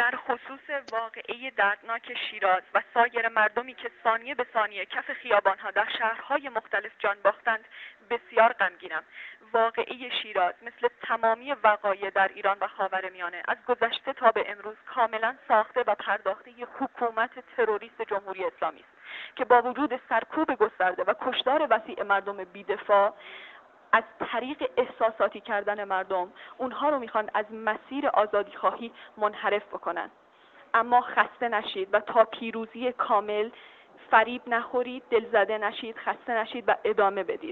در خصوص واقعه دردناک شیراز و سایر مردمی که ثانیه به ثانیه کف خیابانها در شهرهای مختلف جان باختند بسیار غمگینم. واقعه شیراز مثل تمامی وقایع در ایران و خاورمیانه از گذشته تا به امروز کاملا ساخته و پرداخته حکومت تروریست جمهوری اسلامی است که با وجود سرکوب گسترده و کشتار وسیع مردم بی‌دفاع از طریق احساساتی کردن مردم اونها رو میخوان از مسیر آزادی خواهی منحرف بکنن. اما خسته نشید و تا پیروزی کامل فریب نخورید، دلزده نشید، خسته نشید و ادامه بدید.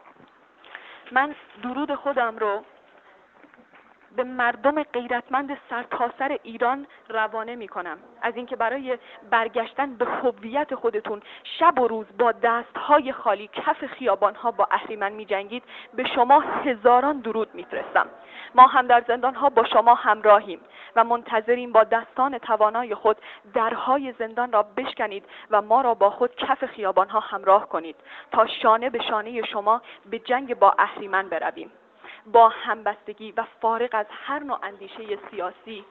من درود خودم رو به مردم غیرتمند سرتاسر ایران روانه میکنم از اینکه برای برگشتن به هویت خودتون شب و روز با دستهای خالی کف خیابانها با اهریمن میجنگید. به شما هزاران درود میفرستم. ما هم در زندانها با شما همراهیم و منتظریم با دستان توانای خود درهای زندان را بشکنید و ما را با خود کف خیابانها همراه کنید تا شانه به شانه شما به جنگ با اهریمن برویم. با همبستگی و فارغ از هر نوع اندیشه سیاسی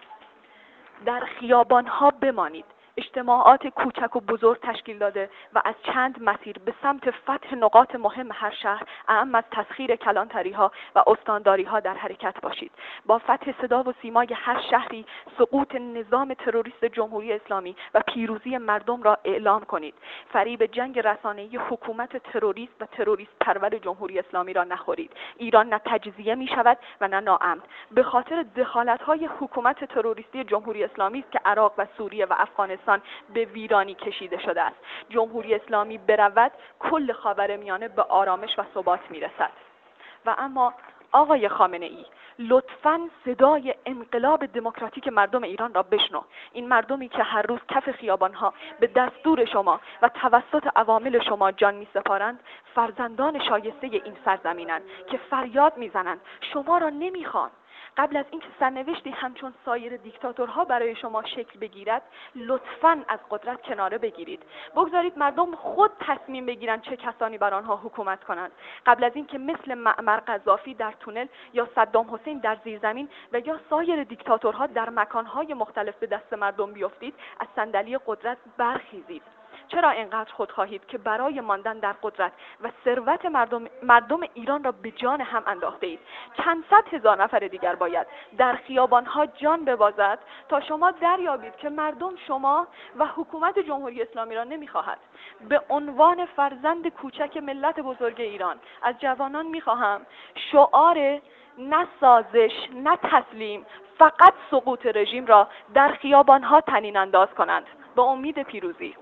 در خیابانها بمانید. اجتماعات کوچک و بزرگ تشکیل داده و از چند مسیر به سمت فتح نقاط مهم هر شهر اعم از تسخیر کلانتری‌ها و استانداری‌ها در حرکت باشید. با فتح صدا و سیمای هر شهری سقوط نظام تروریست جمهوری اسلامی و پیروزی مردم را اعلام کنید. فریب جنگ رسانه‌ای حکومت تروریست و تروریست پرور جمهوری اسلامی را نخورید. ایران نه تجزیه می‌شود و نه ناامن به خاطر دخالت‌های حکومت تروریستی جمهوری اسلامی است که عراق و سوریه و افغانستان به ویرانی کشیده شده است. جمهوری اسلامی برود کل خاورمیانه به آرامش و ثبات میرسد. و اما آقای خامنه ای، لطفاً صدای انقلاب دموکراتیک مردم ایران را بشنو. این مردمی که هر روز کف خیابانها به دستور شما و توسط عوامل شما جان می‌سپارند فرزندان شایسته این سرزمینند که فریاد میزنند شما را نمیخوان. قبل از اینکه سرنوشتی همچون سایر دیکتاتورها برای شما شکل بگیرد لطفاً از قدرت کناره بگیرید. بگذارید مردم خود تصمیم بگیرند چه کسانی بر آنها حکومت کنند قبل از اینکه مثل معمر قذافی در تونل یا صدام حسین در زیرزمین و یا سایر دیکتاتورها در مکانهای مختلف به دست مردم بیفتید از صندلی قدرت برخیزید. چرا اینقدر خودخواهید که برای ماندن در قدرت و ثروت مردم ایران را به جان هم انداخته اید؟ چند صد هزار نفر دیگر باید در خیابانها جان ببازد تا شما دریابید که مردم شما و حکومت جمهوری اسلامی را نمیخواهد. به عنوان فرزند کوچک ملت بزرگ ایران از جوانان میخواهم شعار نه سازش نه تسلیم فقط سقوط رژیم را در خیابانها طنین انداز کنند. به امید پیروزی.